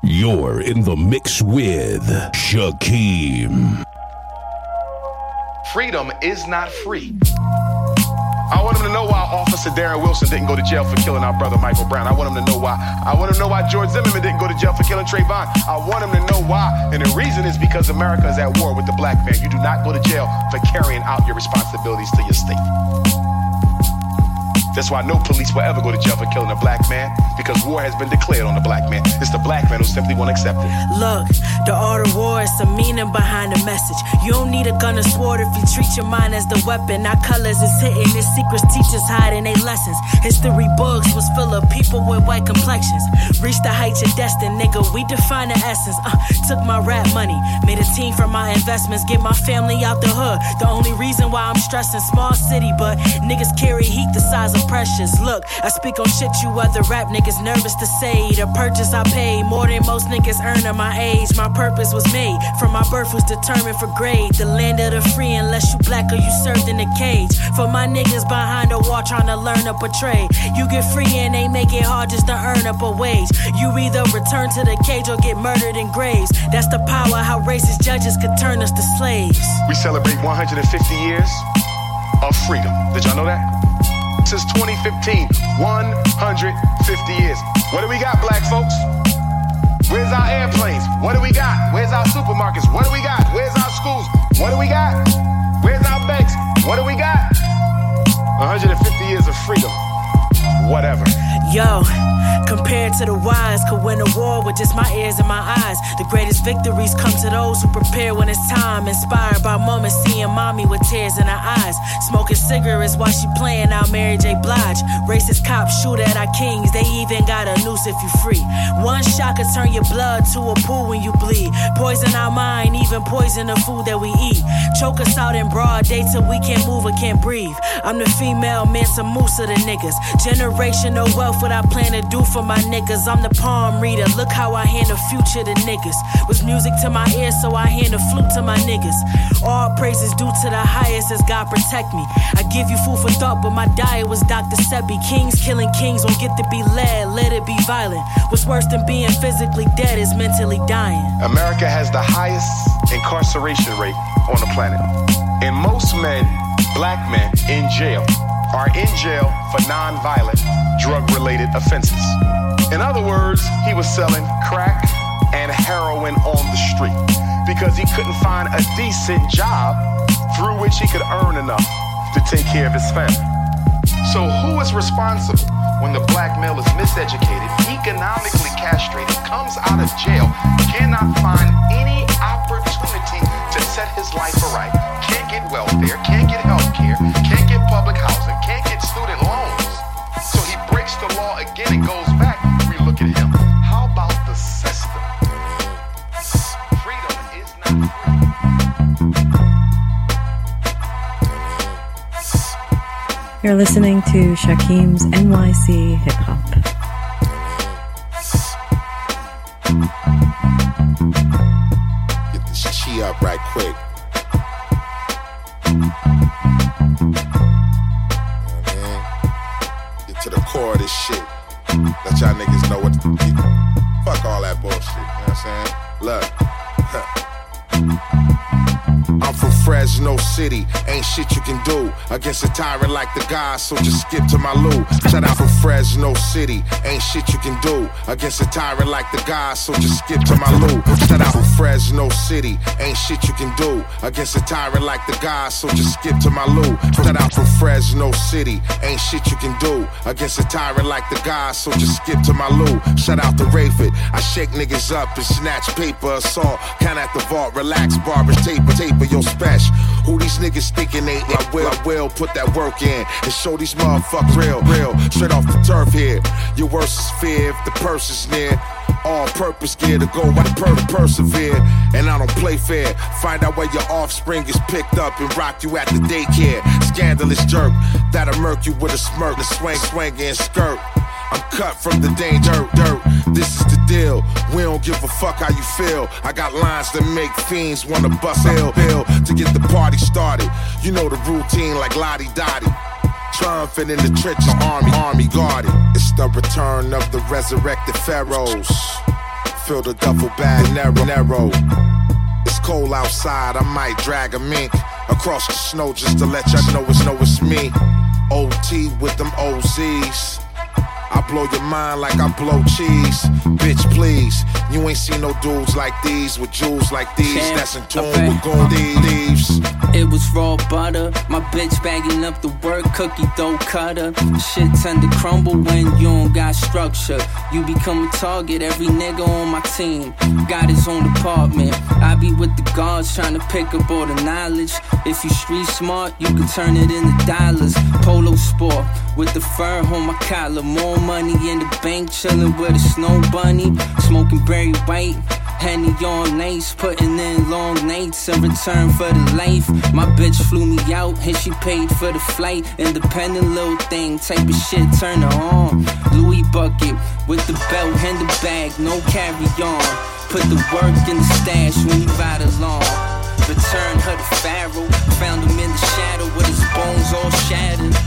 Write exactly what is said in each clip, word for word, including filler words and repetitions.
You're in the mix with Shakeem. Freedom is not free. I want him to know why Officer Darren Wilson didn't go to jail for killing our brother Michael Brown. I want him to know why. I want him to know why George Zimmerman didn't go to jail for killing Trayvon. I want him to know why. And the reason is because America is at war with the black man. You do not go to jail for carrying out your responsibilities to your state. That's why no police will ever go to jail for killing a black man, because war has been declared on the black man. It's the black man who simply won't accept it. Look, the art of war is the meaning behind the message. You don't need a gun or sword if you treat your mind as the weapon. Our colors is hitting, its secrets teachers hiding their lessons. History books was full of people with white complexions. Reach the heights you're destined, nigga, we define the essence. Uh, took my rap money, made a team from my investments, get my family out the hood. The only reason why I'm stressing small city, but niggas carry heat the size of precious. Look, I speak on shit you other rap niggas nervous to say. The purchase I paid more than most niggas earn at my age. My purpose was made from my birth was determined for grade. The land of the free unless you black or you served in a cage. For my niggas behind the wall trying to learn up a trade. You get free and they make it hard just to earn up a wage. You either return to the cage or get murdered in graves. That's the power how racist judges could turn us to slaves. We celebrate one hundred fifty years of freedom. Did y'all know that? Since twenty fifteen, one hundred fifty years. What do we got, black folks? Where's our airplanes? What do we got? Where's our supermarkets? What do we got? Where's our schools? What do we got? Where's our banks? What do we got? one hundred fifty years of freedom. Whatever. Yo, compared to the wise, could win a war with just my ears and my eyes. The greatest victories come to those who prepare when it's time. Inspired by moments, seeing mommy with tears in her eyes. Smoking cigarettes while she playing out Mary J. Blige. Racist cops shoot at our kings, they even got a noose if you free. One shot could turn your blood to a pool when you bleed. Poison our mind, even poison the food that we eat. Choke us out in broad day till we can't move or can't breathe. I'm the female Mansa Musa, the niggas. Generational wealth, what I plan to do for my niggas. I'm the palm reader, look how I hand the future to niggas. Was music to my ears, so I hand the flute to my niggas. All praises due to the highest as God protect me. I give you food for thought, but my diet was Doctor Sebi. Kings killing kings don't get to be led, let it be violent. What's worse than being physically dead is mentally dying. America has the highest incarceration rate on the planet. And most men, black men, in jail are in jail for non-violent, drug-related offenses. In other words, he was selling crack and heroin on the street because he couldn't find a decent job through which he could earn enough to take care of his family. So who is responsible when the black male is miseducated, economically castrated, comes out of jail, cannot find any opportunity to set his life aright, can't get welfare, can't get health care, can't get public housing, can't get student loans. So he breaks the law again and goes back. We look at him. How about the system? Freedom is not free. You're listening to Shakeem's N Y C Hip Hop. Get this chi up right quick. To the core of this shit. Let y'all niggas know what to do. Fuck all that bullshit. You know what I'm saying? Look. I'm from Fresno City, ain't shit you can do against a tyrant like the guy, so just skip to my loo. Shout out from Fresno City, ain't shit you can do against a tyrant like the guy, so just skip to my loo. Shout out from Fresno City, ain't shit you can do against a tyrant like the guy, so just skip to my loo. Shout out from Fresno City, ain't shit you can do against a tyrant like the guy, so just skip to my loo. Shout out to Rayford, I shake niggas up and snatch paper, assault, count at the vault, relax, barbers, taper, taper, yo special. Who these niggas thinking they I will, I will put that work in and show these motherfuckers real, real, straight off the turf here. Your worst is fear if the purse is near. All purpose gear to go right per persevere. And I don't play fair. Find out where your offspring is picked up and rock you at the daycare. Scandalous jerk that'll murk you with a smirk, a swing, swinging skirt. I'm cut from the danger, dirt. This is the deal. We don't give a fuck how you feel. I got lines that make fiends wanna bust ill bill to get the party started. You know the routine like Lottie Dottie. Triumphant in the trenches, army, army guarded. It's the return of the resurrected pharaohs. fill the duffel bag narrow, narrow. It's cold outside, I might drag a mink across the snow just to let y'all know it's know it's me. O T with them O Z's. I blow your mind like I blow cheese. Bitch, please. You ain't seen no dudes like these with jewels like these. Champ, that's in tune okay. with Goldie leaves. It was raw butter. My bitch bagging up the work. Cookie dough cutter. Shit tend to crumble when you don't got structure. You become a target. Every nigga on my team got his own department. I be with the guards trying to pick up all the knowledge. If you street smart, you can turn it into dollars. Polo sport with the fur on my collar. More money in the bank, chillin' with a snow bunny. Smoking Barry White, Henny on nights, putting in long nights in return for the life. My bitch flew me out and she paid for the flight. Independent little thing, type of shit, turn her on. Louis bucket with the belt and the bag, no carry on. Put the work in the stash when you ride along. Return her to Pharaoh, found him in the shadow with his bones all shattered.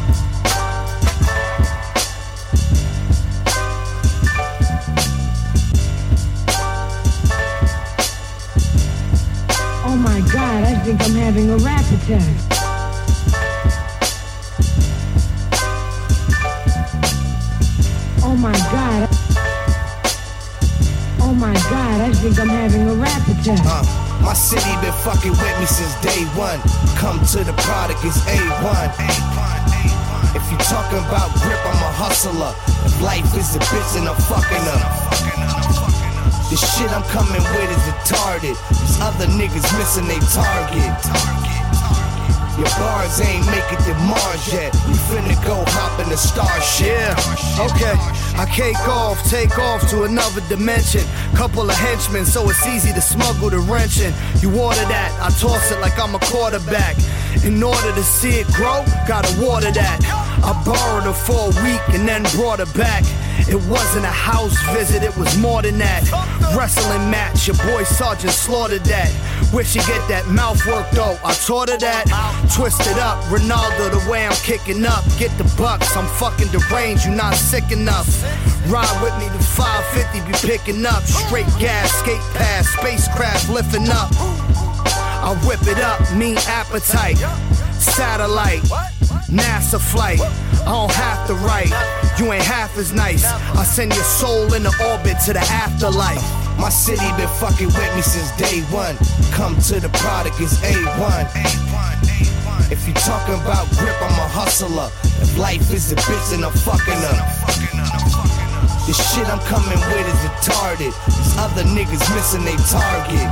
Oh my God, I think I'm having a rap attack. Oh my God. Oh my God, I think I'm having a rap attack. Uh, my city been fucking with me since day one. Come to the product, it's A one. If you talking about grip, I'm a hustler. If life is a bitch, then I'm fucking up. The shit I'm coming with is retarded. These other niggas missing they target. Your bars ain't making the Mars yet. We finna go hop in the starship. Yeah, okay. I cake off, take off to another dimension. Couple of henchmen, so it's easy to smuggle the wrench in. You order that, I toss it like I'm a quarterback. In order to see it grow, gotta water that. I borrowed her for a week and then brought her back. It wasn't a house visit, it was more than that. Wrestling match, your boy Sergeant slaughtered that. Where she get that mouth work though? I taught her that. Twisted up, Ronaldo the way I'm kicking up. Get the bucks, I'm fucking deranged, you not sick enough. Ride with me, the five fifty be picking up. Straight gas, skate past, spacecraft lifting up. I whip it up, mean appetite. Satellite, NASA flight. I don't have to write, you ain't half as nice. I send your soul into orbit to the afterlife. My city been fucking with me since day one. Come to the product, it's A one. If you talking about grip, I'm a hustler. If life is a bitch, then I'm fucking up. The shit I'm coming with is retarded. These other niggas missing they target.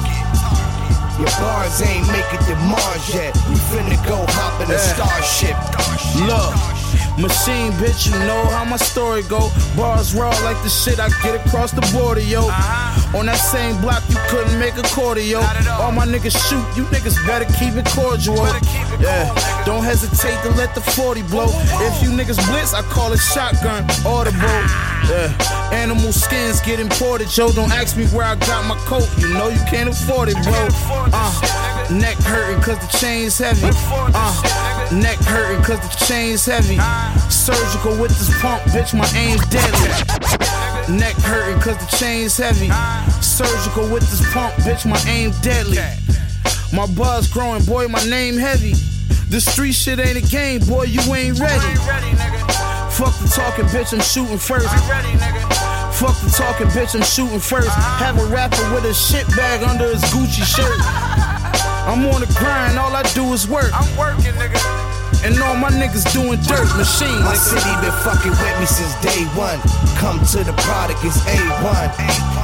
Your bars ain't making the Mars yet. We finna go hop in a starship. Look, machine bitch, you know how my story go. Bars raw like the shit I get across the border, yo. Uh-huh. On that same block, you couldn't make a quarter, yo. All. all my niggas shoot, you niggas better keep it cordial. Keep it yeah, cordial, don't hesitate to let the forty blow. Ooh, if you niggas blitz, I call it shotgun, audible. Yeah, animal skins get imported, yo. Don't ask me where I got my coat, you know you can't afford it, bro. Uh, neck hurting cause the chain's heavy. Uh, neck hurting cause the chain's heavy. Surgical with this pump, bitch, my aim's deadly. Neck hurting cause the chain's heavy. Surgical with this pump, bitch, my aim deadly. My buzz growing, boy, my name heavy. The street shit ain't a game, boy, you ain't ready. Fuck the talking, bitch, I'm shooting first. Fuck the talking, bitch, I'm shooting first. Have a rapper with a shit bag under his Gucci shirt. I'm on the grind, all I do is work. I'm working, nigga. And all my niggas doing dirt, machine. My nigga. City been fucking with me since day one. Come to the product, it's A one.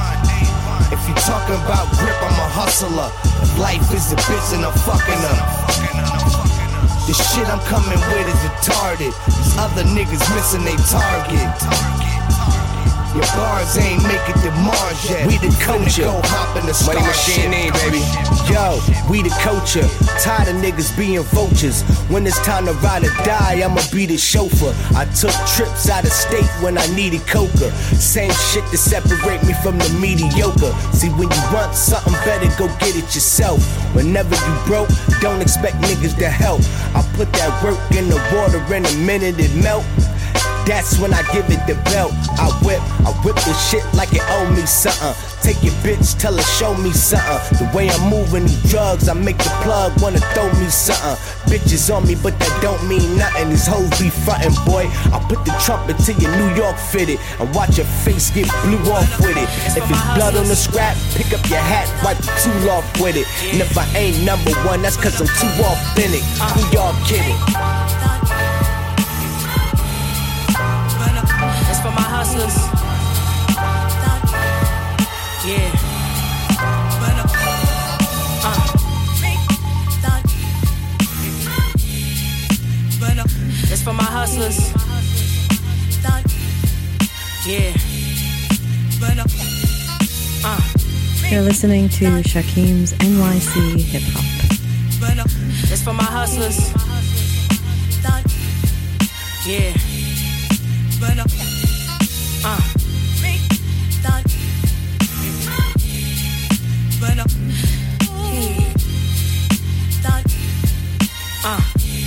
If you talking about grip, I'm a hustler. If life is a bitch, then I'm fucking up. The shit I'm coming with is retarded. These other niggas missing they target. Your bars ain't making the Mars yet. We the culture. Go hop in the Money Machine name, baby. Yo, we the culture. Tired of niggas being vultures. When it's time to ride or die, I'ma be the chauffeur. I took trips out of state when I needed coca. Same shit to separate me from the mediocre. See, when you want something better, go get it yourself. Whenever you broke, don't expect niggas to help. I put that work in the water, in a minute it melt. That's when I give it the belt. I whip, I whip the shit like it owe me something. Take your bitch, tell her show me something. The way I'm moving these drugs, I make the plug wanna throw me something. Bitches on me, but that don't mean nothing. These hoes be frontin', boy. I put the trumpet to your New York fitted and watch your face get blew off with it. If it's blood on the scrap, pick up your hat, wipe the tool off with it. And if I ain't number one, that's cause I'm too authentic. Who y'all kidding? It's for my hustlers. Yeah. Uh. It's for my hustlers. Yeah. Uh. You're listening to Shakim's N Y C Hip Hop. It's for my hustlers. Yeah. Uh. Uh.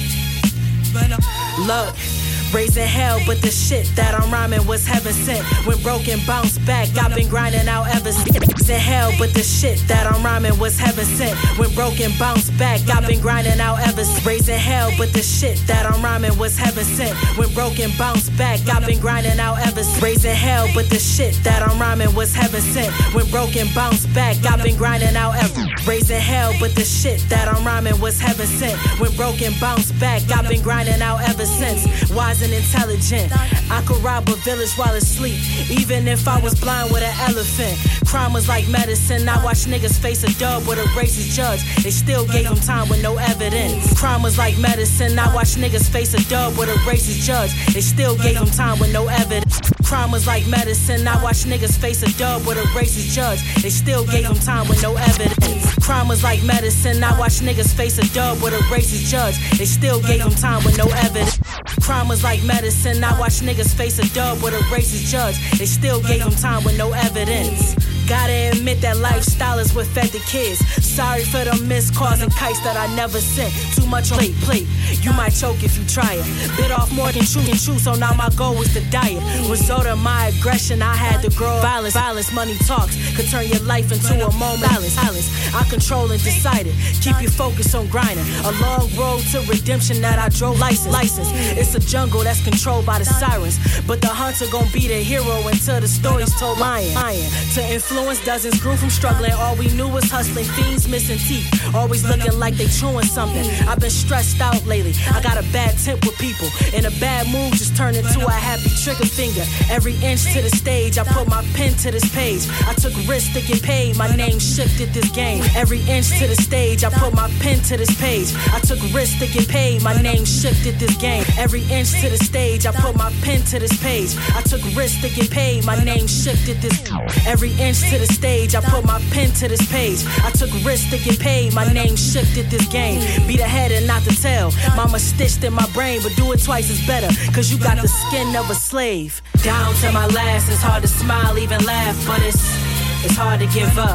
Look, raising hell, but the shit that I'm rhyming was heaven sent. When broken, bounce back, I've been grinding out ever since. Raising hell, but the shit that I'm rhyming was heaven sent. When broken, bounce back, I've been grinding out ever since. Raising hell, but the shit that I'm rhyming was heaven sent. When broken, bounce back, I've been grinding out ever since. Raising hell, but the shit that I'm rhyming was heaven sent. When broken, bounce back, I've been grinding out ever. Raising hell, but the shit that I'm rhyming was heaven sent. When broken, bounce back, I've been grinding out ever since. Wise and intelligent, I could rob a village while asleep, even if I was blind with an elephant. Crime was like medicine. I watched niggas face a dub with a racist judge. They still gave him time with no evidence. Crime was like medicine. I watched niggas face a dub with a racist judge. They still gave him time with no evidence. Crime was like medicine. I watched niggas face a dub with a racist judge. They still gave him time with no evidence. Crime was like medicine. I watched niggas face a dub with a racist judge. They still gave him time with no evidence. Crime was like medicine. I watched niggas face a dub with a racist judge. They still gave him time with no evidence. Gotta admit that lifestyle is what fed the kids. Sorry for the missed calls and kites that I never sent. Too much on plate, plate. You might choke if you try it. Bit off more than chew and chew, so now my goal was to diet. Result of my aggression, I had to grow. Violence, violence, money talks could turn your life into a moment. Silence, silence. I control and decided. Keep your focus on grinding. A long road to redemption that I drove. License, license. It's a jungle that's controlled by the sirens, but the hunter gon' be the hero until the story's told. Lying, lying. To influence dozens grew from struggling. All we knew was hustling. Fiends missing teeth, always looking like they chewing something. I've been stressed out lately. I got a bad temp with people. In a bad mood, just turn into a happy trigger finger. Every inch to the stage, I put my pen to this page. I took risks to get paid. My name shifted this game. Every inch to the stage, I put my pen to this page. I took risks to get paid. My name shifted this game. Every inch to the stage, I put my pen to this page. I took risks to get paid. My name shifted this. Every inch to the stage, I put my pen to this page. I took risks to get paid. My name shifted this game. Be the head and not the tail. Mama stitched in my brain, but do it twice is better. Cause you got the skin of a slave. Down to my last, it's hard to smile, even laugh, but it's it's hard to give up.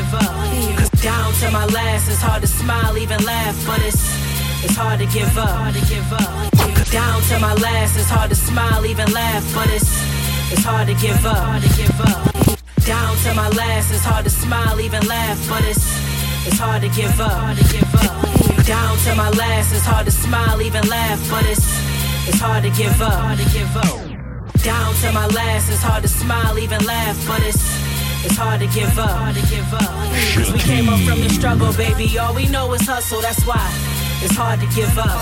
Cause down to my last, it's hard to smile, even laugh, but it's it's hard to give up. Down to my last, it's hard to smile, even laugh, but it's it's hard to give up. Down to my last, it's hard to smile, even laugh, but it's it's hard to give up. Down to my last, it's hard to smile, even laugh, but it's it's hard to give up. Down to my last, it's hard to smile, even laugh, but it's it's hard to give up. Cause we came up from the struggle, baby. All we know is hustle, that's why it's hard to give up.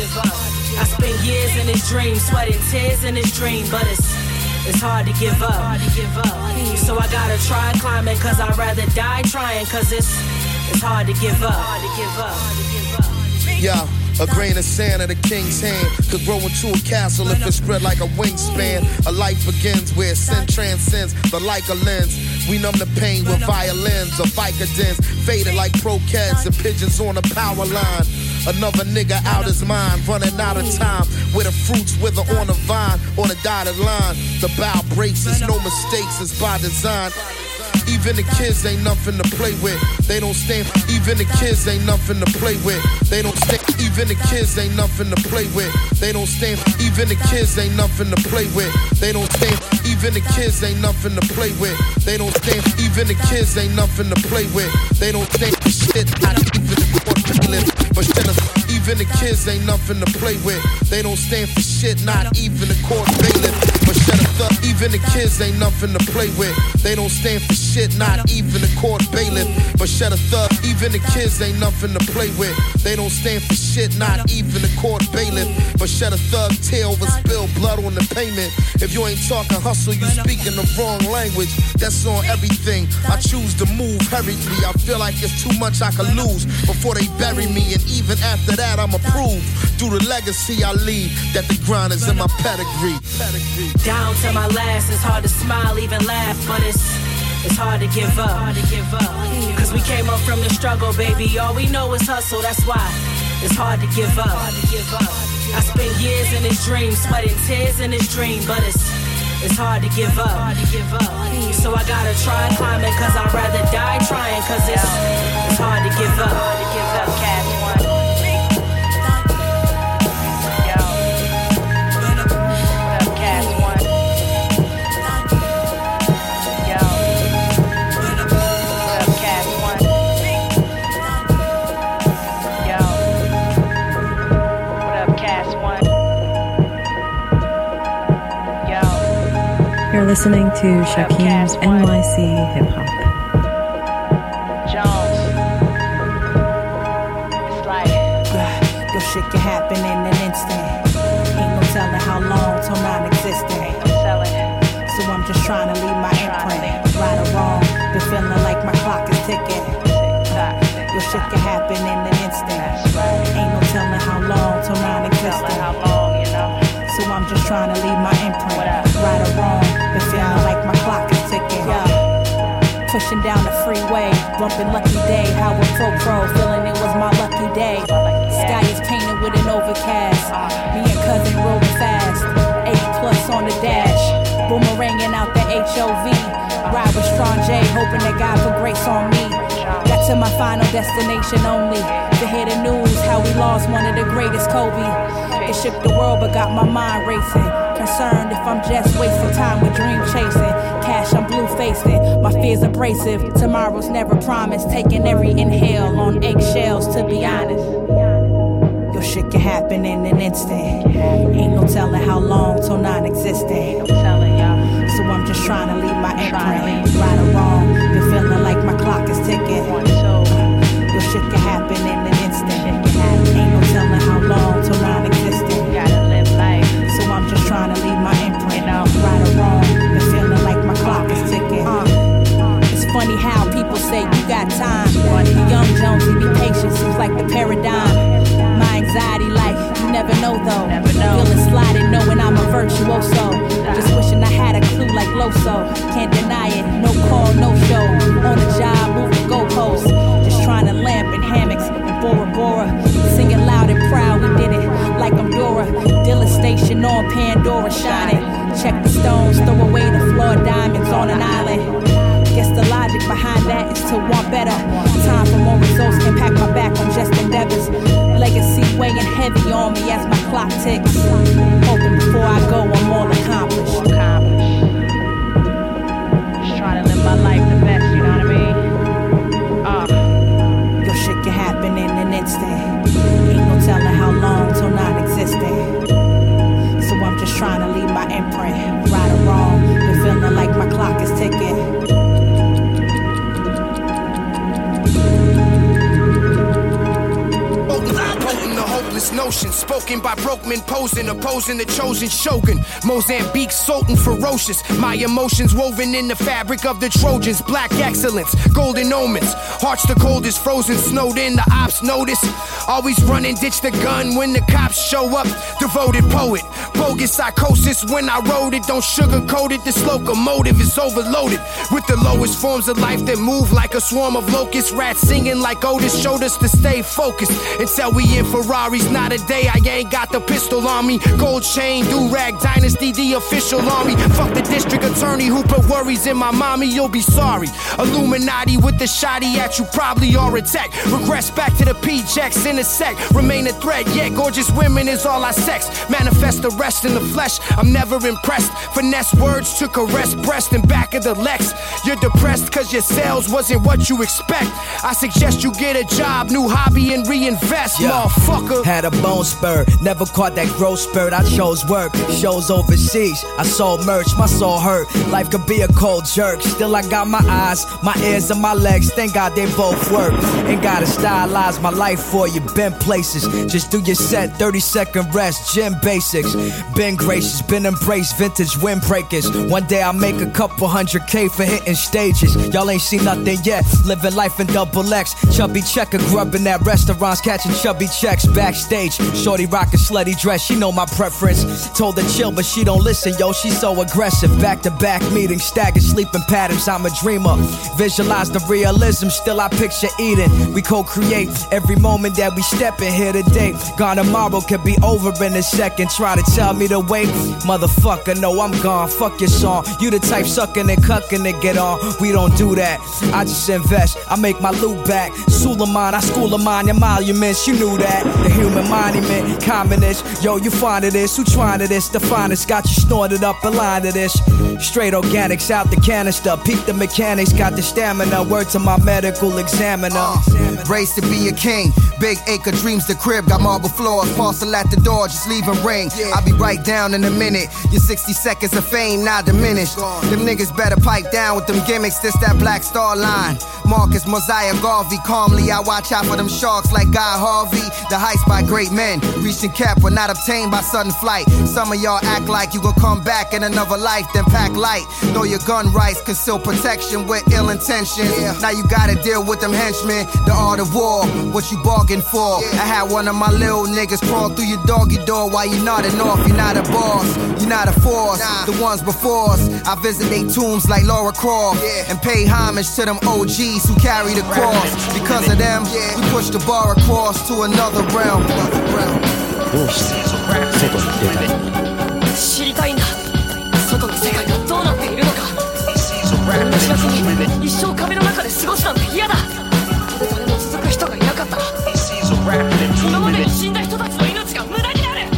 I spent years in this dream, sweating tears in this dream, but it's it's hard to give up. So I gotta try climbing, cause I'd rather die trying, cause it's it's hard to give up. Yeah. A grain of sand in the king's hand could grow into a castle if it's spread like a wingspan. A life begins where sin transcends the like a lens. We numb the pain with violins or Vicodins, faded like croquettes and pigeons on a power line. Another nigga out his mind, running out of time. Where the fruits wither on the vine, on a dotted line. The bow breaks, it's no mistakes, it's by design. Even the kids ain't nothing to play with. They don't stand. Even the kids ain't nothing to play with. They don't stand. Even the kids ain't nothing to play with. They don't stand. Even the kids ain't nothing to play with. They don't stand. Even the kids ain't nothing to play with. They don't stand. Even the kids ain't nothing to play with. They don't stand for shit. Not even the court bailiff. But shut up. Even the kids ain't nothing to play with. They don't stand for shit. Not even the court bailiff. But shut up. Even the kids ain't nothing to play with. They don't stand for shit. Not even the court bailiff. But shut a thug. Even the kids ain't nothing to play with. They don't stand for shit. Not even the court bailiff. But shut a thug. Tear over spill blood on the payment. If you ain't talking hustle, you speaking the wrong language. That's on everything. I choose to move hurriedly. I feel like it's too much I could lose before they bury me. And even after that, I'm approved. Through the legacy I leave, that the grind is in my pedigree. Down to my last, it's hard to smile, even laugh, but it's it's hard to give up. Cause we came up from the struggle, baby. All we know is hustle, that's why it's hard to give up. I spent years in this dream, sweating tears in this dream, but it's it's hard to give up. So I gotta try climbing, cause I'd rather die trying, cause it's it's hard to give up. Hard to give up, Cash One. You're listening to Shakim's N Y C Hip Hop. Jones. It's like, yeah, your shit can happen in an instant. Ain't no telling how long till non-existent. Ain't no telling. So I'm just trying to leave my imprint. Right or wrong, been feeling like my clock is ticking. Your shit can happen in an instant. Ain't no telling how long till non-existent. How long, you know? So I'm just trying to leave my imprint. Right or wrong, been feeling like my clock is ticking. Yeah. Pushing down the freeway, bumping Lucky Day. How a pro pro, feeling it was my lucky day. Sky is painted with an overcast. Me and cousin rolling fast. eighty plus on the dash. Boomeranging out the H O V. Ride with Strong J, hoping that God put grace on me. Got to my final destination only to hear the news how we lost one of the greatest, Kobe. It shook the world but got my mind racing. Concerned if I'm just wasting time with dream chasing. Cash, I'm blue facing. My fears abrasive. Tomorrow's never promised. Taking every inhale on eggshells, to be honest. Your shit can happen in an instant. Ain't no telling how long till non-existent. Ain't no telling, y'all. So I'm just trying to leave my imprint. Right or wrong, been feeling like my clock is ticking. Your shit can happen in an instant. Ain't no telling how long till non-existent. Gotta live life. So I'm just trying to leave my imprint. Right or wrong, been feeling like my clock is ticking. Uh, it's funny how people say you got time. Young Jones, he be patient, seems like the paradigm. My anxiety like, you never know though. Never know. Feeling sliding, knowing I'm a virtuoso. Just wishing I had a clue like Loso. Can't deny it, no call, no show. On the job, moving goalposts. Just trying to lamp in hammocks and Bora Bora. Singing loud and proud, we did it like I'm Dora. Dilla Station on Pandora shining. Check the stones, throw away the floor diamonds on an island. Guess the logic behind that is to want better. Time for more results, can pack my back on just endeavors. Legacy weighing heavy on me as my clock ticks. Hoping before I go, I'm all accomplished. Just trying to live my life the best, you know what I mean? Uh, your shit can happen in an instant. Ain't no telling how long till non-existent. So I'm just trying to leave my imprint. Right or wrong, been feeling like my clock is ticking. Notion spoken by broke men posing, opposing the chosen shogun. Mozambique, Sultan, ferocious. My emotions woven in the fabric of the Trojans. Black excellence, golden omens. Hearts the coldest, frozen, snowed in. The ops notice. Always running, ditch the gun when the cops show up. Devoted poet, bogus psychosis when I wrote it. Don't sugarcoat it. This locomotive is overloaded with the lowest forms of life that move like a swarm of locusts. Rats singing like Otis showed us to stay focused until we in Ferraris. Not a day I ain't got the pistol on me. Gold chain, do-rag, dynasty, the official army. Fuck the district attorney. Bernie who put worries in my mommy, you'll be sorry. Illuminati with the shotty at you, probably are a tech. Regress back to the P-Jacks in a sec. Remain a threat, yeah, gorgeous women is all I sex. Manifest the rest in the flesh, I'm never impressed. Finesse words to caress breast and back of the Lex. You're depressed cause your sales wasn't what you expect. I suggest you get a job, new hobby and reinvest, yeah. Motherfucker. Had a bone spur, never caught that growth spurt. I chose work, shows overseas. I sold merch, my soul hurt. Life could be a cold jerk. Still I got my eyes, my ears and my legs. Thank God they both work. Ain't gotta stylize my life for you. Been places, just do your set, thirty second rest, gym basics. Been gracious, been embraced, vintage windbreakers. One day I'll make a couple hundred K for hitting stages. Y'all ain't seen nothing yet, living life in double X. Chubby checker, grubbing at restaurants, catching chubby checks backstage. Shorty rockin' slutty dress, she know my preference. Told her chill, but she don't listen, yo, she so aggressive. Back to back meetings, staggered sleeping patterns, I'm a dreamer. Visualize the realism, still I picture Eden. We co-create every moment that we step in here today. Gone tomorrow could be over in a second. Try to tell me to wait, motherfucker, no, I'm gone. Fuck your song, you the type sucking and cucking to get on. We don't do that, I just invest, I make my loot back. Suleiman, I school of mine, your monuments, you knew that. The human monument, communist, yo, you fond of this, who trying to this? The finest got you snorted up a line to this. Straight organics out the canister, peak the mechanics, got the stamina, word to my medical examiner. Uh, raised to be a king, big acre dreams, the crib, got marble floors, parcel at the door, just leave and ring. I'll be right down in a minute, your sixty seconds of fame not diminished. Them niggas better pipe down with them gimmicks, this that Black Star line. Marcus Mosiah Garvey, calmly I watch out for them sharks like Guy Harvey. The heights by great men, reaching cap were not obtained by sudden flight. Some of y'all act like you gon' come back in another life, then pack light. Know your gun rights, conceal protection with ill intentions. Yeah. Now you gotta deal with them henchmen, the art of war, what you bargained for. Yeah. I had one of my little niggas crawl through your doggy door while you nodding off. You're not a boss, you're not a force. Nah. The ones before us, I visit they tombs like Laura Croft, yeah. And pay homage to them O Gs who carry the cross. Because of them, yeah. We push the bar across to another realm. Another realm. どうして外に出たい？知りたいんだ。外の世界がどうなっているのか。知らずに一生壁の中で過ごすなんて嫌だ。これからも続く人がいなかったら、今までに死んだ人たちの命が無駄になる。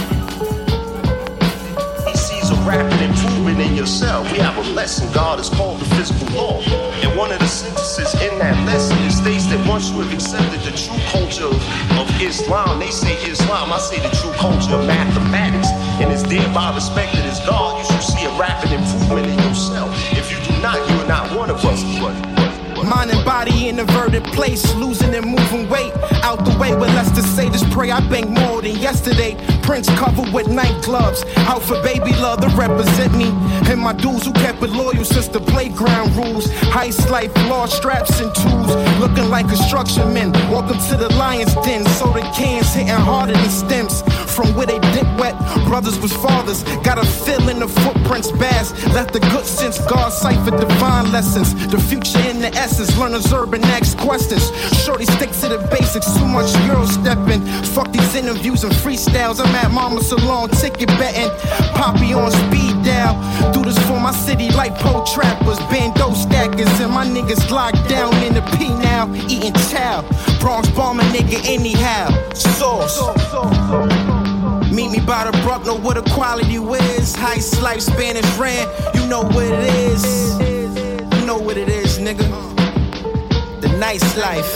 Rapid improvement in yourself. We have a lesson God has called the physical law. And one of the sentences in that lesson it states that once you have accepted the true culture of, of Islam, they say Islam, I say the true culture of mathematics, and is thereby respected as God, you should see a rapid improvement in yourself. If you do not, you are not one of us. But, mind and body in inverted place, losing and moving weight out the way. But let's just say this, pray I banged more than yesterday. Prince covered with night gloves, out for baby love to represent me and my dudes who kept it loyal since the playground rules. Heist life, law straps and tools, looking like construction men. Welcome to the lion's den, so the cans hitting harder than stems. From where they dick wet, brothers was fathers. Got a feeling the footprints bass. Left the good sense, God cipher divine lessons. The future in the essence, learners urban ask questions. Shorty stick to the basics, too much Euro stepping. Fuck these interviews and freestyles, I'm at Mama's salon, ticket betting. Poppy on speed dial, do this for my city like pole trappers. Bando stackers and my niggas locked down in the P now, eating chow. Bronx bomber nigga anyhow, sauce. Meet me by the brook, know what the quality is. Heist life, Spanish rent, you know what it is. You know what it is, nigga. The nice life.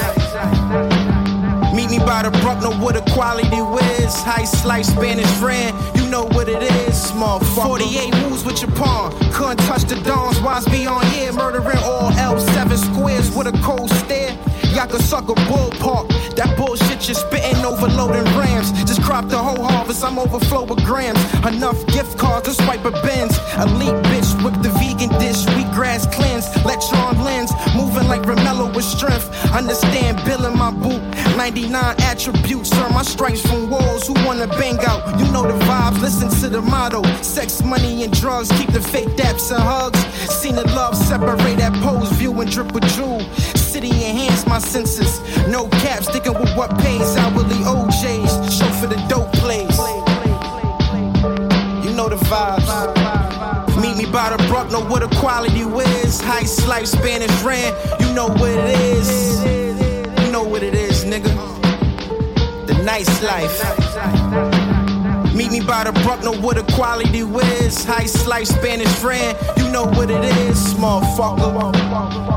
Meet me by the brook, know what the quality is. Heist life, Spanish rent, you know what it is. Small forty-eight moves with your palm. Couldn't touch the dawns, wise beyond here. Murdering all L seven squares with a cold stare. Y'all can suck a ballpark. That bullshit you're spitting, overloading rams. Just crop the whole harvest, I'm overflow with grams. Enough gift cards to swipe a Benz. Elite bitch with the vegan dish, wheatgrass cleanse. Electron lens, moving like Romello with strength. Understand billing my boot. ninety-nine attributes, earn my stripes from walls who wanna bang out. You know the vibes, listen to the motto. Sex, money, and drugs, keep the fake daps and hugs. Seen the love, separate that pose, view and drip a jewel. City enhance my senses. No cap, sticking with what pays. Hourly O Js, show for the dope plays. You know the vibes. Meet me by the Bruck, know what equality is. Heist, life, Spanish ran, you know what it is. You know what it is, nigga. The nice life. Meet me by the Bruck, know what equality is. Heist, life, Spanish ran, you know what it is, motherfucker.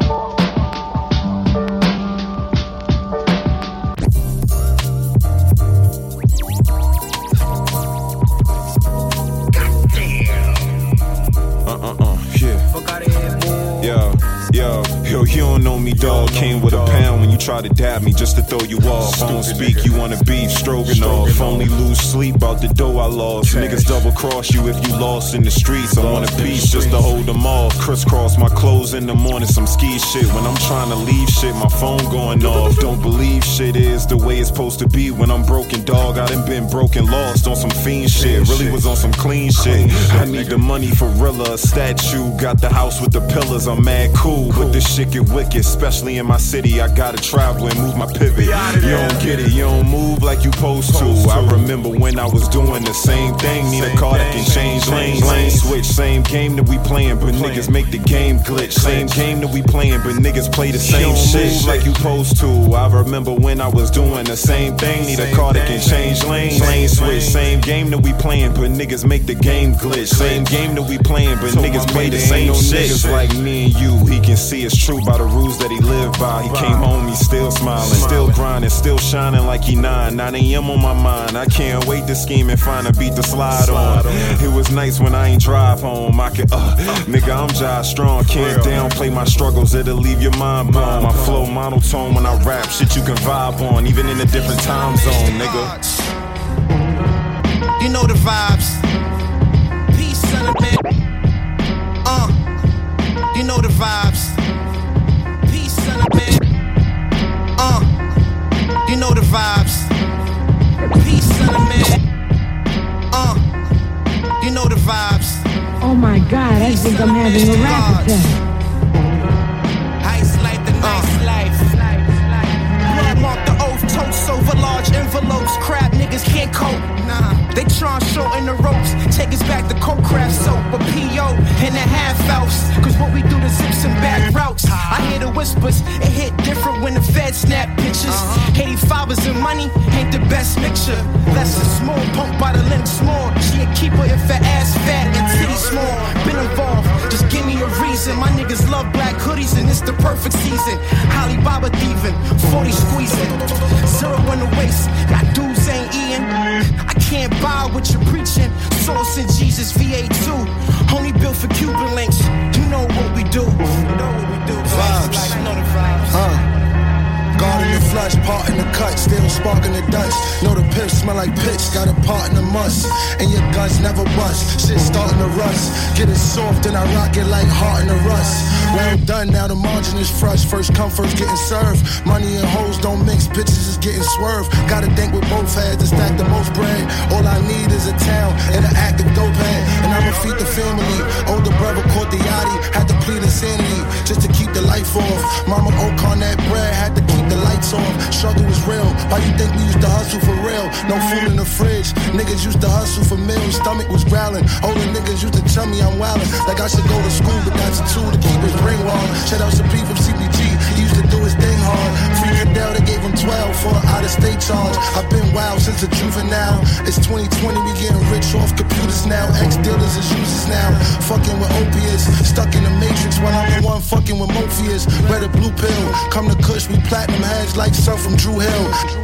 Yo, yo, you don't know me, dog. Came with a pound when you try to dab me just to throw you off. I don't speak, you wanna beef, stroganoff. Only lose sleep out the dough I lost. Niggas double cross you if you lost in the streets. I want a piece just to hold them off. Crisscross my clothes in the morning, some ski shit. When I'm trying to leave shit, my phone going off. Don't believe shit is the way it's supposed to be. When I'm broken, dog, I done been broken, lost on some fiend shit. Really was on some clean shit. I need the money for Rilla, a statue. Got the house with the pillars, I'm mad cool. But this shit get wicked, especially in my city. I gotta travel and move my pivot. You don't get it, you don't move like you supposed to. I remember when I was doing the same thing. Need a car that can change lanes. Lane switch, same game that we playing, but niggas make the game glitch. Same game that we playing, but niggas play the same shit like you supposed to. I remember when I was doing the same thing. Need a car that can change lanes. Lane switch, same game that we playing, but niggas make the game glitch. Same game that we playing, but niggas play the same shit. Niggas like me and you, he can see it's true by the rules that he lived by. He came home, he's still smiling, still grinding, still shining like he nine. nine a.m. on my mind, I can't wait to scheme and find a beat to slide on. It was nice when I ain't drive home. I could, uh, nigga, I'm Josh Strong. Can't downplay my struggles, it'll leave your mind blown. My flow monotone when I rap, shit you can vibe on, even in a different time zone, nigga. You know the vibes. Peace, son of man. Uh, you know the vibes. Peace, son of man. Uh, you know the vibes. Peace, son of man. Uh, you know the vibes. Oh my God, I think I'm having a rap attack. Ice life, the nice life. Blood mark the oath, toast over large envelopes. Crap niggas can't cope. Nah, they tryna shorten the ropes. Take us back to coke craft soap, but P O and a half ounce. Cause what we do to zips and back routes. I hear the whispers, it hit different when the feds snap pictures. eighty-fivers and money ain't the best mixture. Less is small, pumped by the lynx small. She a keeper if her ass fat and titty small. Been involved, just give me a reason. My niggas love black hoodies and it's the perfect season. Holly Baba thieving, forty squeezing. Zero in the waist, got dudes ain't eating. I can't buy what you're preaching. Source in Jesus V A two. Only built for Cuban links. You know what we do. You know what we do. Vibes. Like, I know the vibes. Uh. God in the flush, part in the cut, still sparking the dust. Know the piff smell like pitch, got a part in the must. And your guns never bust, shit starting to rust. Get it soft and I rock it like heart in the rust. Well done, now the margin is fresh. First come, first getting served. Money and hoes don't mix, bitches is getting swerved. Gotta think with both hands to stack the most bread. All I need is a town and an active dope head. And I'ma feed the family. Older brother caught the yachty, had to plead insanity just to keep the life off. Mama Oak on that bread, had to keep the lights off. Struggle was real. Why you think we used to hustle for real? No food in the fridge. Niggas used to hustle for meals. Stomach was growling. Older niggas used to tell me I'm wildin'. Like I should go to school, but that's a tool to keep his brain warm. Shout out to P from C B G. He used to do his thing hard. Free Cadell, they gave him twelve for an out-of-state charge. I've been wild since a juvenile. It's twenty twenty, we getting rich off computers now. Ex-dealers is users now. Fucking with opiates. Stuck in the matrix while I'm the one fucking with Morpheus. Red or blue pill. Come to Kush, we platinum heads like some from Drew Hill.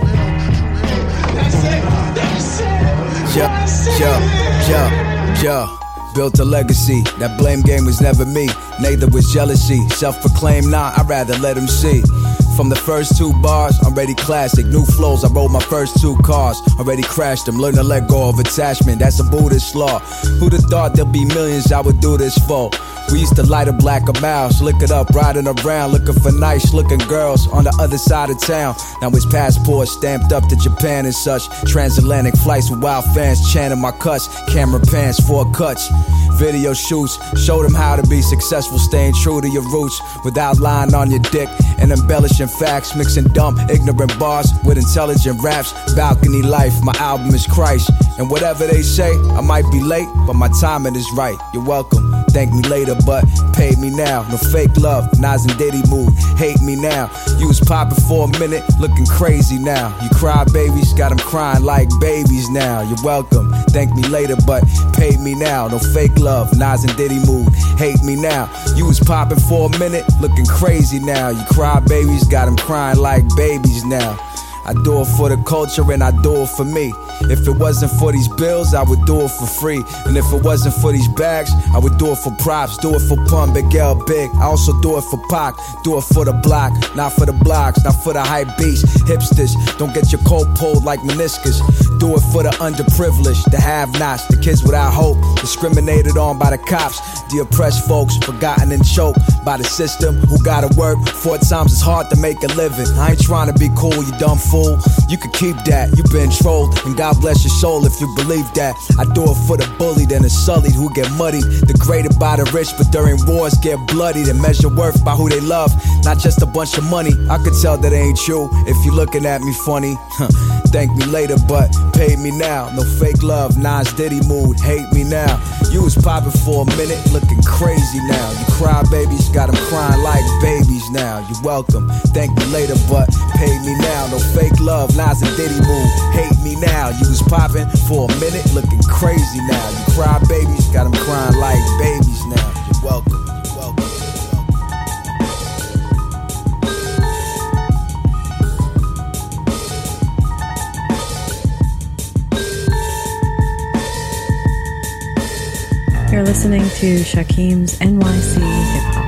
That's it, that's it. Yeah, yeah, yeah, yeah. Built a legacy, that blame game was never me. Neither was jealousy, self-proclaimed, nah, I'd rather let him see. From the first two bars, already classic. New flows, I rode my first two cars. Already crashed them, learn to let go of attachment. That's a Buddhist law. Who'd have thought there'd be millions I would do this for? We used to light a black a mouse, lick it up, riding around, looking for nice looking girls on the other side of town. Now his passport stamped up to Japan and such. Transatlantic flights with wild fans chanting my cuts. Camera pans, four cuts. Video shoots, showed them how to be successful, staying true to your roots without lying on your dick and embellishing facts, mixing dumb, ignorant bars with intelligent raps. Balcony life, my album is Christ. And whatever they say, I might be late, but my timing is right. You're welcome. Thank me later, but pay me now. No fake love, Nas and Diddy mood. Hate me now. You was popping for a minute, looking crazy now. You cry babies, got them crying like babies now. You're welcome. Thank me later, but pay me now. No fake love, Nas and Diddy mood. Hate me now. You was popping for a minute, looking crazy now. You cry babies, got them crying like babies now. I do it for the culture and I do it for me. If it wasn't for these bills, I would do it for free. And if it wasn't for these bags, I would do it for props. Do it for Pump, Big L, Big. I also do it for Pac. Do it for the block, not for the blocks, not for the hype beast. Hipsters, don't get your coat pulled like meniscus. Do it for the underprivileged, the have-nots, the kids without hope, discriminated on by the cops, the oppressed folks, forgotten and choked by the system, who gotta work four times as hard to make a living. I ain't trying to be cool, you dumb fool. You can keep that, you been trolled, and God bless your soul if you believe that. I do it for the bullied and the sullied who get muddied, degraded by the rich, but during wars get bloodied and measure worth by who they love, not just a bunch of money. I could tell that ain't you if you looking at me funny. Thank me later, but pay me now. No fake love, Nas Diddy mood. Hate me now. You was popping for a minute, looking crazy now. You cry babies, got them crying like babies now. You welcome. Thank me later, but pay me now. No fake love, Nas and Diddy mood. Hate me now. You was popping for a minute, looking crazy now. You cry babies, got them crying like babies now. You welcome. You're listening to Shakim's N Y C Hip Hop.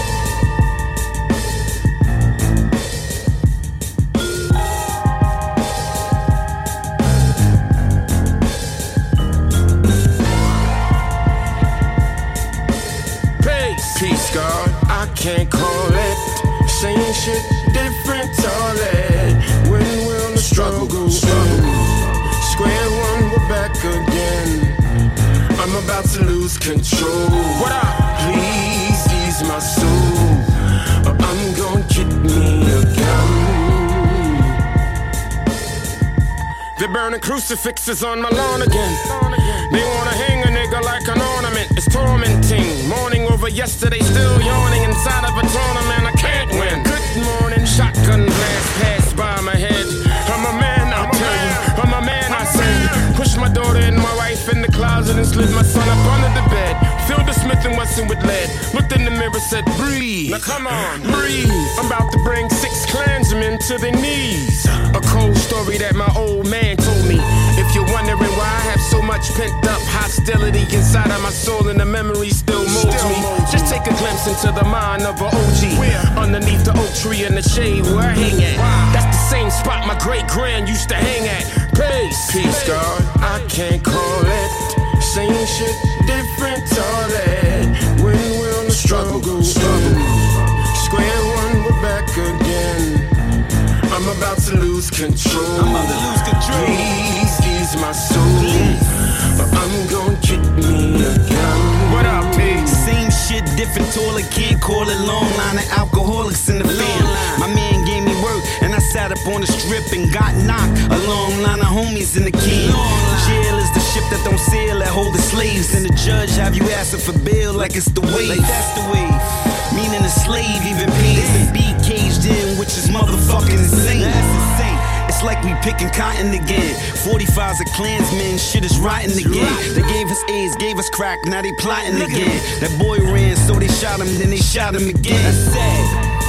Peace, God, I can't call it. Same shit, different toilet. When will the struggle struggle? Square one, we're back again. I'm about to lose control. What up? Please ease my soul, or I'm gonna kick me again. They're burning crucifixes on my lawn again. They wanna hang a nigga like an ornament. It's tormenting. Morning over yesterday, still yawning inside of a tournament. I can't win. Good morning, shotgun blast passed by my head. I'm a man, I tell you. I'm a man, I said. Pushed my daughter and my wife in the closet and slid my son up under the bed. Filled the Smith and Wesson with lead. Looked in the mirror, said, breathe. Now come on, breathe. I'm about to bring six Klansmen to their knees. A cold story that my old man told me. If you're wondering why I have so much pent up hostility inside of my soul and the memory still molds me, just take a glimpse into the mind of an O G. Underneath the oak tree in the shade where I hang at. That's the same spot my great grand used to hang at. Peace, peace, God, I can't call it. Same shit, different toilet. When will the struggle go? Struggle. Square one, we're back again. I'm about to lose control. I'm about to lose control. Please ease my soul, or I'm gonna kick me again. What up, peace? Same shit, different toilet. Can't call it long line of alcoholics in the fam. My man gave me work, and I sat up on the strip and got knocked. A long line of homies in the can. Jail is the ship that don't sail, that hold the slaves. And the judge have you asking for bail like it's the wave. Like that's the wave. Meaning the slave even pays to be caged in, which is motherfucking insane. That's insane. It's like we picking cotton again. forty-five's a Klansman, shit is rotten again. They gave us AIDS, gave us crack, now they plotting again. That boy ran, so they shot him, then they shot him again. That's sad.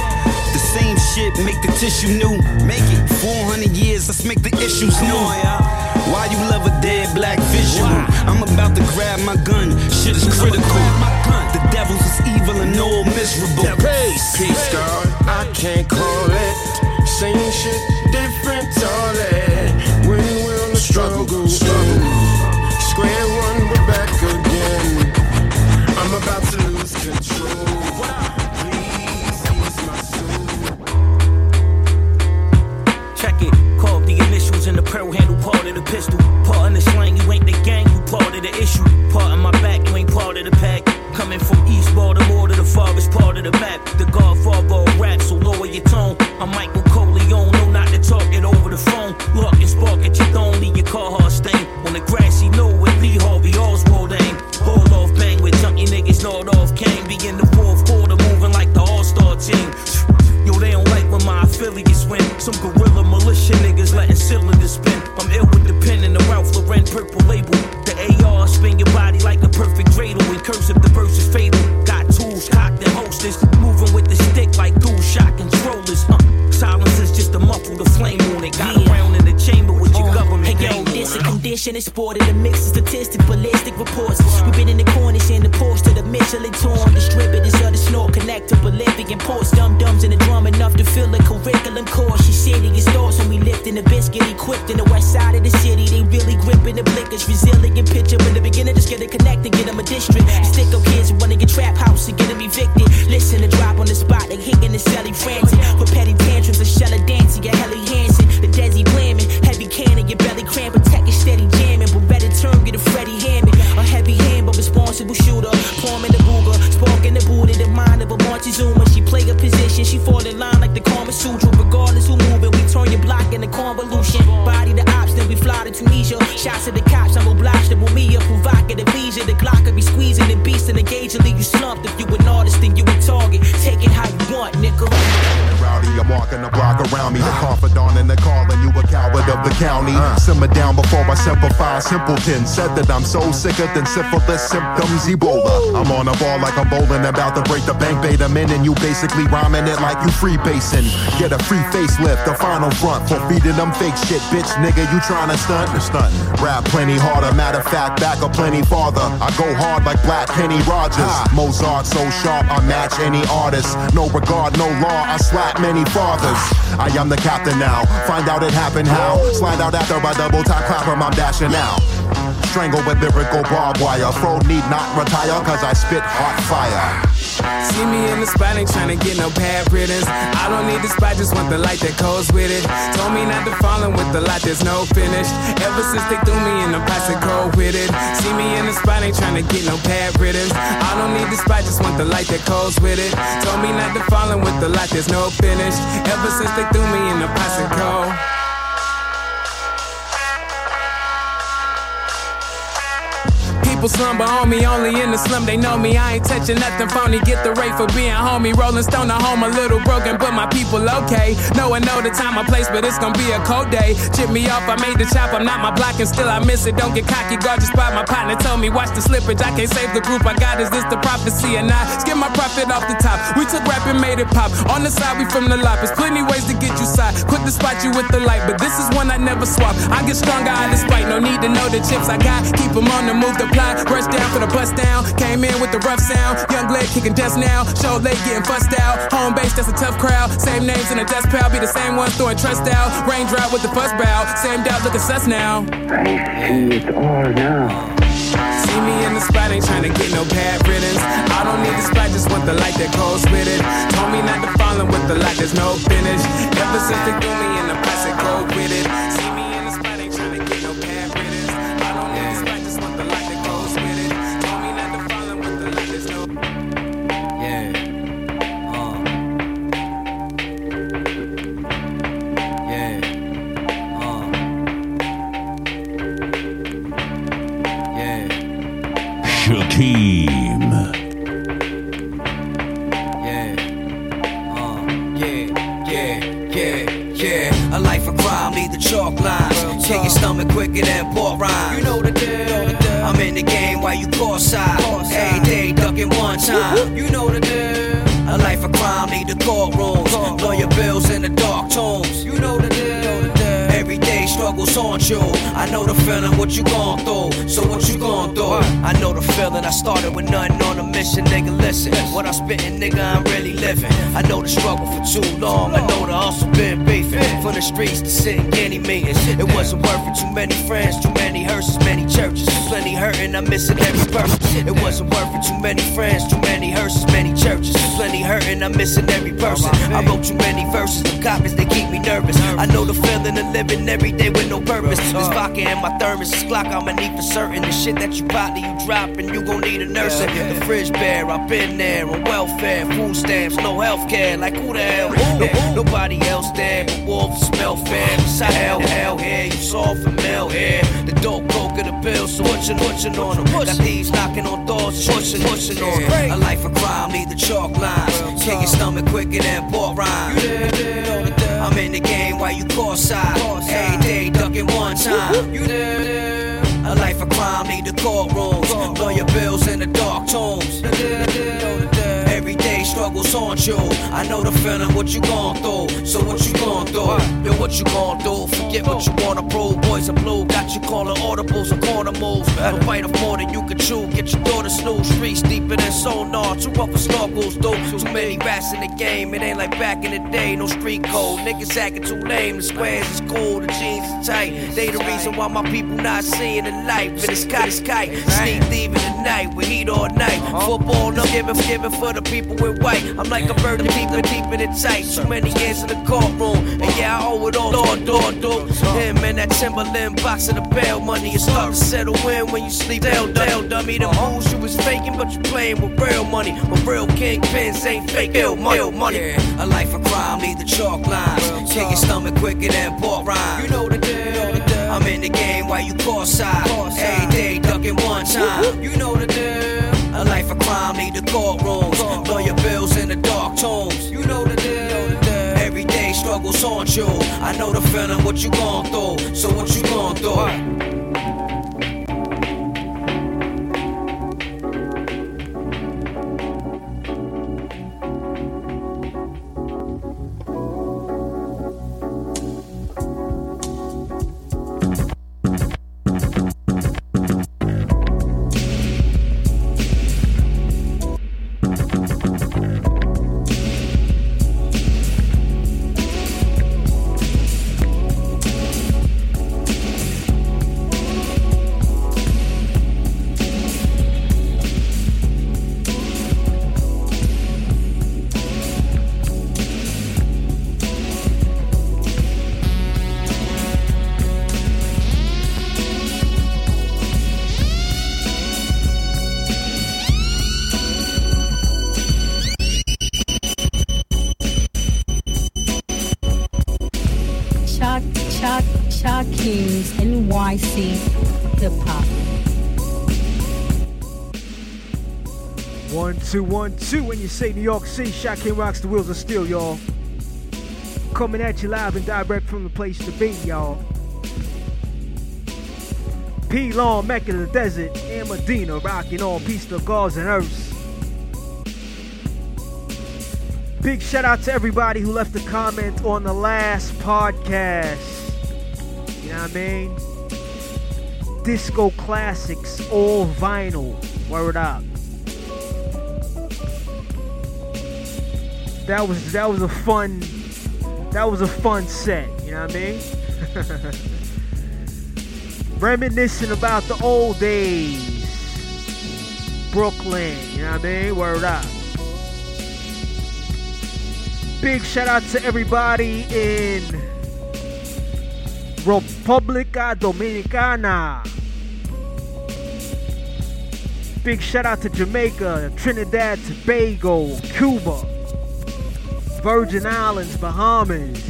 The same shit, make the tissue new. Make it four hundred years, let's make the issues new. Why you love a dead black visual? I'm about to grab my gun, shit is critical. The devils is evil and all miserable. Peace, peace, God, I can't call it. Same shit, different toilet. When will the struggle go? Struggle. Square one, we're back again. I'm about to lose control. Please ease my soul. Check it, call the initials in the pearl handle, part of the pistol. Part in the slang, you ain't the gang, you part of the issue. Part in my back, you ain't part of the pack. Coming from East Baltimore to the farthest part of the map. The Godfather of rap, so lower your tone. I'm Michael Corleone, no not to talk it over the phone. Look and spark at your thumb, leave your car hard stain. On the grassy knoll with Lee Harvey Oswald aim. Ball off bang with junkie niggas gnawed game. Be in the fourth quarter, moving like the All-Star team. Yo, they don't like when my affiliates win. Some guerrilla militia niggas letting cylinders spin. I'm ill with the pen and the Ralph Lauren purple label. The A R spin your body like a perfect dreidel. In cursive, the verse is fatal. Got tools cocked and hostess. Moving with the stick like dual shock controllers. Uh, silence is just a muffle, the flame on it. Got yeah. around in the chamber with your uh, government. Hey yo, this a condition, it's sported. A mix of statistic, ballistic reports. We've been in the corners in the porch to the Michelin torn. Distributors of the snort connect to Bolivian ports. Dum-dums in the drum enough to fill a curriculum course. She serious thoughts when we lifting the biscuit. Equipped in the west side of the city. They really gripping the blickers. Resilient picture in the beginning. Just get it connected, get them a district. Stick up kids who wanna get trap house and get them evicted. Listen to drop on the spot. They hitting the celly frantic. For petty tantrums, a shell of dancing. Your Helly Hansen. The Desi blamming. Heavy cannon, your belly cramp. Protect your steady jamming. But better term, get a Freddie Hammond. A heavy hand, but responsible shooter. Palm in the Ruger. Spark in the Buddha. The mind of a Montezuma. She play a position. She fall in line like the Kama Sutra. Regardless who move it, we turn your block in a convolution. Body the ops, then we fly to Tunisia. Shots at the cops, I'm obliged to me a provocative leisure. The Glock could be squeezing the beast and occasionally you slumped. If you an artist, then you a target. Take it how you want, nigga. Rowdy, I'm walking the block around me. The confidant in the call, and you a coward of the county. Simmer down before I simplify. Simpleton said that I'm so sicker than syphilis symptoms. Ebola. I'm on a ball like I'm bowling, about to break the bank, bait them in, and you basically rhyming it like you free basing. Get a free facelift, the final front for feeding them fake shit, bitch, nigga. You tryna stunt? Stunt. Rap plenty harder, matter of fact, back up plenty farther. I go hard like Black Kenny Rogers. Mozart so sharp, I match any artist. No regard, no law, I slap many fathers. I am the captain now, find out it happened how. Slide out after I double tap clap him, I'm dashing out. Strangle with lyrical barbed wire. Fro need not retire, cause I spit hot fire. See me in the spot, ain't tryna get no pad riddance. I don't need the spot, just want the light that goes with it. Told me not to fall in with the light, there's no finish. Ever since they threw me in the plastic cold with it. See me in the spot, ain't tryna get no pad riddance. I don't need the spot, just want the light that goes with it. Told me not to fall in with the light, there's no finish. Ever since they threw me in the plastic cold. People slumber on me, only in the slum, they know me. I ain't touching nothing phony, get the rate for being homie. Rolling Stone, a home a little broken, but my people okay. No one know the time or place, but it's gonna be a cold day. Chip me off, I made the chop, I'm not my block, and still I miss it. Don't get cocky, guard your spot. My partner told me, watch the slippage, I can't save the group I got. Is this the prophecy or not? Skip my profit off the top. We took rap and made it pop. On the side, we from the lot. There's plenty ways to get you side. Quit the spot you with the light, but this is one I never swap. I get stronger out of spite, no need to know the chips I got. Keep them on the move, the plot. Rush down for the bust down. Came in with the rough sound. Young leg kicking just now. Show leg getting fussed out. Home base, that's a tough crowd. Same names in the dust pal. Be the same ones throwing trust out. Raindrop with the fuss bow. Same doubt looking sus now. I see it all now. See me in the spot, ain't tryna get no bad riddance. I don't need the spot, just want the light that goes with it. Told me not to fall in with the light, there's no finish. Ever since they threw me in the plastic cold with it. See me in the spot, ain't tryna get no bad riddance. I don't need the spot, just want the light that goes with it. Told me not to fall in with the light, there's no. Yeah. Uh. Yeah. Shakim. Yeah, uh, yeah, yeah, yeah, yeah. A life of crime, lead the chalk lines. Kick your stomach quicker than pork rhymes. You know the deal. I'm in the game while you call side. Every day ducking one time. You know the deal. A life of crime, need the courtrooms. Lawyer bills in the dark tones. You know the deal. Everyday struggles on you. I know the feeling, what you gon' through. So what you gon' do? I know the feeling, I started with nothing on a mission, nigga, listen. What I spittin', nigga, I'm really living. I know the struggle for too long. I know the hustle been beefing. From the streets to sitting any meetings. It wasn't worth it, too many friends, too many hearses, many churches. Plenty hurting, I'm missing every person. It wasn't worth it, too many friends, too many hearses, many churches. Plenty hurting, I'm missing every person. I wrote too many verses, the copies, they keep me nervous. I know the feeling of living every day day with no purpose. This vodka in my thermos, this Glock I'ma need for certain. The shit that you probably you dropping, you gon' need a nurse. The fridge bare, I've been there on welfare, food stamps, no health care. Like who the hell? Who? Nobody else there, but wolves smell fair. Beside hell, hell here, you saw from Mel here. The dope coke of the bill, so pushing, pushing on them. Got thieves knocking on doors, pushing, pushing on them. A life of crime, need the chalk lines. Kick your stomach quicker than pork rinds. I'm in the game while you call side. Every day ducking one time. A life of crime, need the courtrooms. Lawyer bills in the dark tones. Everyday struggles haunt you. I know the feeling, what you gon' through. So what you gon' do? Yo, what you gon' do? Forget what you wanna prove. Boys are blue, got you calling audibles and corner moves. A bite of more than you can chew. Get your daughter snooze. Streets deeper than sonar. Too rough for snorkels, though. Too many rats in the game. It ain't like back in the day. No street code. Niggas acting too lame. The squares is cool. The jeans is tight. They the reason why my people not seeing the light. But it's kite, it's kite. Sneak thieving the night. We heat all night. Football, no giving, giving for the people with white. I'm like a bird, keeping, keeping it tight. Too many years in the courtroom, and yeah, I owe it all. Door, door, door. Him and that Timberland box of the bail money. It start to settle in when you sleep. Dale, Dale, dummy. The moves you was faking, but you playing with real money. But real kingpins ain't fake. Ill money, money. Yeah. A life of crime, need the chalk lines. Kick your stomach quicker than pork rinds. You know the deal. I'm in the game while you call side. Every day ducking one time. You know the deal. A life of crime, need the courtrooms. Lawyer bills in the dark tones. You know the deal. Everyday struggles haunt you. I know the feeling, what you gon' through. So what you gon' do? Kings N Y C Hip Hop. One, two, one, two. When you say New York City, Shot King rocks the wheels of steel, y'all. Coming at you live and direct from the place to be, y'all. P. Long, Mecca of the Desert, and Medina, rocking on Peace to Gods and Earths. Big shout out to everybody who left a comment on the last podcast. You know what I mean? Disco classics, all vinyl. Word up. That was that was a fun that was a fun set. You know what I mean? Reminiscing about the old days. Brooklyn. You know what I mean? Word up. Big shout out to everybody in República Dominicana. Big shout out to Jamaica, Trinidad, Tobago, Cuba, Virgin Islands, Bahamas,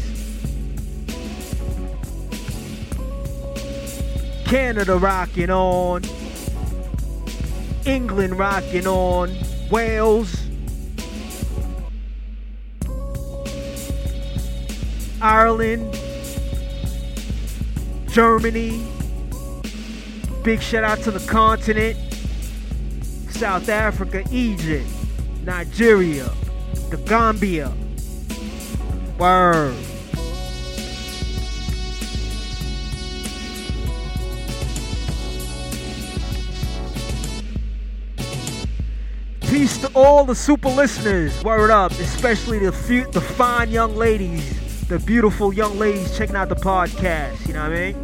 Canada rocking on, England rocking on, Wales, Ireland, Germany. Big shout out to the continent. South Africa, Egypt, Nigeria, the Gambia. Word. Peace to all the super listeners. Word up, especially the few, the fine young ladies. The beautiful young ladies checking out the podcast, you know what I mean?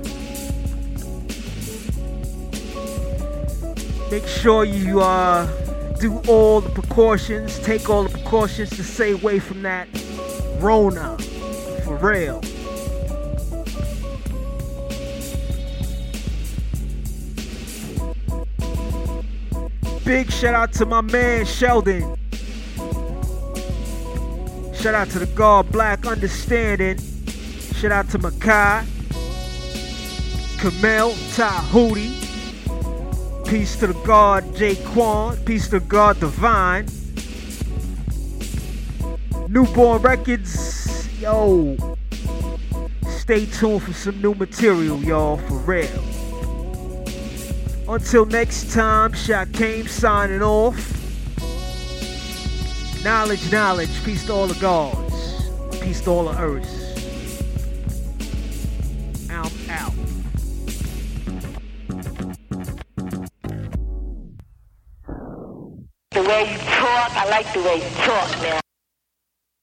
Make sure you uh, do all the precautions, take all the precautions to stay away from that Rona, for real. Big shout out to my man Sheldon. Shout out to the God Black Understanding. Shout out to Makai, Kamel, Tahuti. Peace to the God Jaquan. Peace to the God Divine. Newborn Records. Yo. Stay tuned for some new material, y'all, for real. Until next time, Shakim signing off. Knowledge, knowledge. Peace to all the gods. Peace to all the earths. I'm out. The way you talk, I like the way you talk, man.